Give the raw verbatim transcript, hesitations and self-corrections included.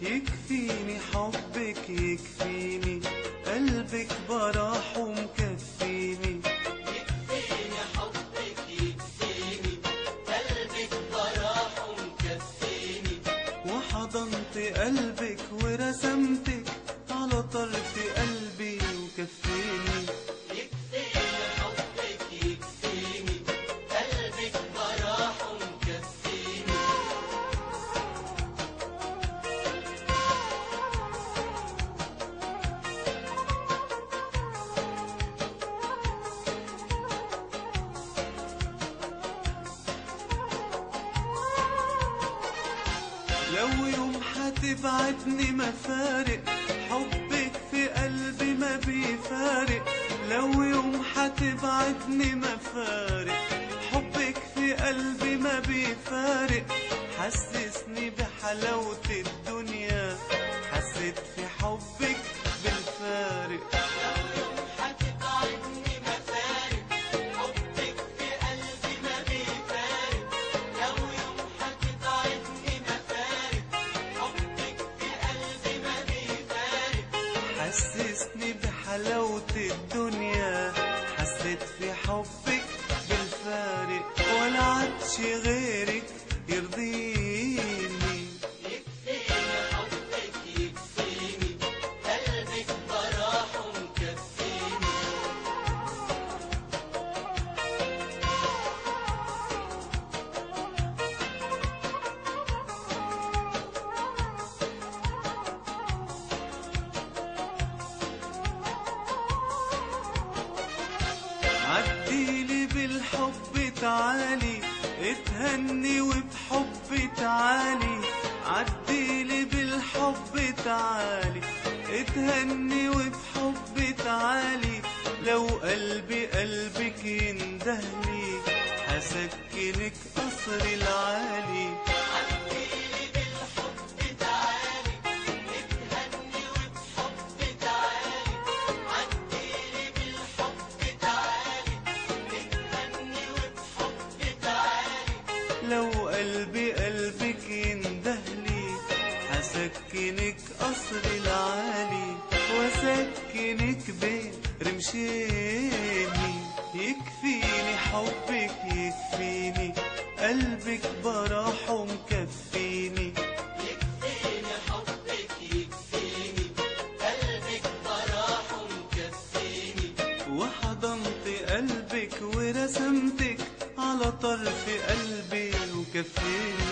يكفيني حبك يكفيني، قلبك براح ومكفيني. يكفيني حبك يكفيني، قلبك براح ومكفيني. وحضنت قلبك ورسمتك على طرف قلبي وكفيني. يكفيني حبك يكفيني، قلبك براح ومكفيني. لو يوم هتبعدني مفارق، حبك في قلبي ما بيفارق. لو يوم هتبعدني مفارق، حبك في قلبي ما بيفارق. حسسني بحلاوة الدنيا، حسيت في حبك بالفارق. لو يوم هتبعدني مفارق، حبك في قلبي ما بيفارق. لو يوم هتبعدني مفارق، حبك في قلبي ما بيفارق. حسسني بحلاوة الدنيا، حسيت في حبك بالفارق. ولا عادش غيرك يرضيني. يكفيني حبك يكفيني، قلبك براح ومكفيني. عديلي بالحب تعالي، اتهني وبحب تعالي. عديلي بالحب تعالي، اتهني وبحب تعالي. لو قلبي قلبك يندهلي، هسكنك قصر العالي. عديلي بالحب تعالي، اتهني وبحب تعالي. عديلي بالحب تعالي، اتهني وبحب تعالي. لو قلبي قلبك يندهلي، هسكنك قصر العالي واسكنك بين رمشيني. يكفيني حبك يكفيني، قلبك براح ومكفيني. يكفيني حبك يكفيني، قلبك براح ومكفيني. وحضنت قلبك ورسمتك على طرف قلبي وكفيني.